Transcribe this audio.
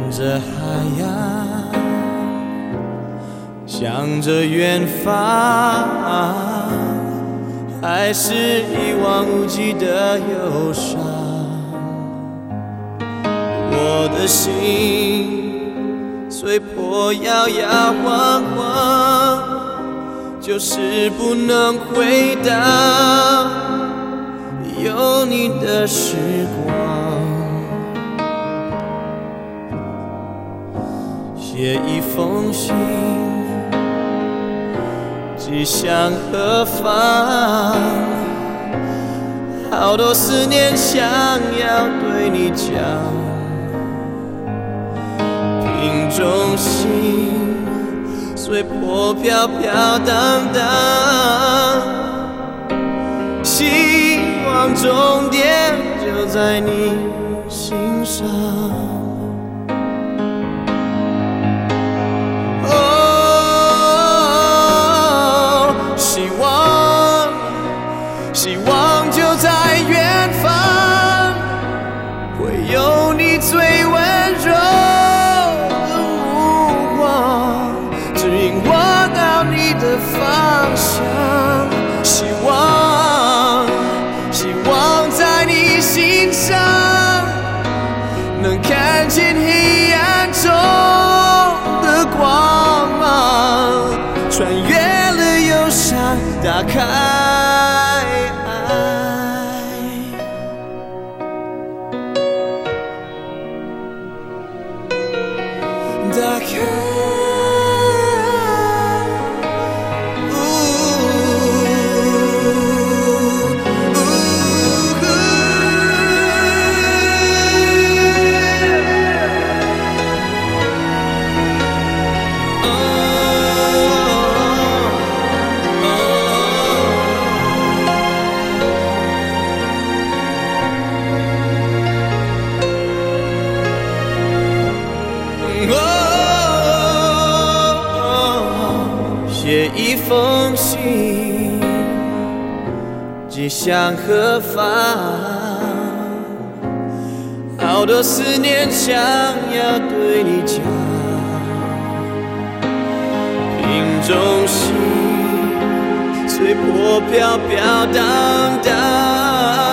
着海洋，想着远方，还是一望无际的忧伤。我的心虽破摇摇晃晃，就是不能回到有你的时光。写一封信，寄向何方？好多思念想要对你讲，瓶中信随波飘飘荡荡，希望终点就在你心上。希望就在远方，会有你最温柔的目光，指引我到你的方向。希望在你心上，能看见黑暗中的光芒，穿越了忧伤，打开打开写一封信，寄向何方？好多思念想要对你讲，瓶中信随波飘飘荡荡，